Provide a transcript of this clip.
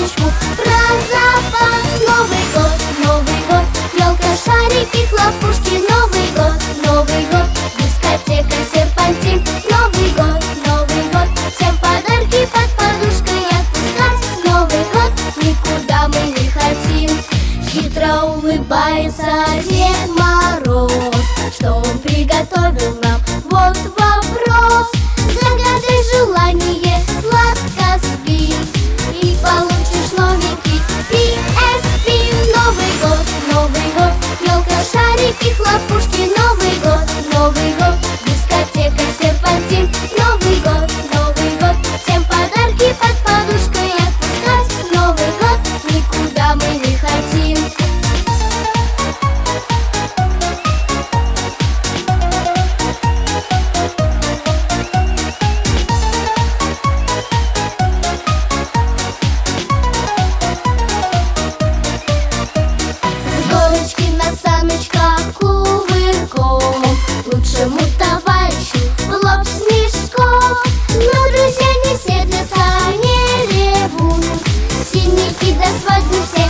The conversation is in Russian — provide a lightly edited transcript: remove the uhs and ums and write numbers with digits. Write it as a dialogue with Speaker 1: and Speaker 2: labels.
Speaker 1: елочку. Про запас Новый год, елка, шарики, хлопушки. Новый год, дискотека, серпантин. Новый год, всем подарки под подушкой отпускать. Новый год, никуда мы не хотим. Хитро улыбается Дед Мороз. Что он приготовил нам? Вот вопрос. Загадай желание, сладко спи, и получишь новенький PSP. Новый год, елка, шарики, хлопушки. Новый год, дискотека, серпантин. Новый год, всем подарки под подушкой отпускать. Новый год, никуда мы не хотим. На саночках кувырком, лучшему товарищу в лоб снежком. Но друзья не сердятся, не ревут, синяки до свадьбы все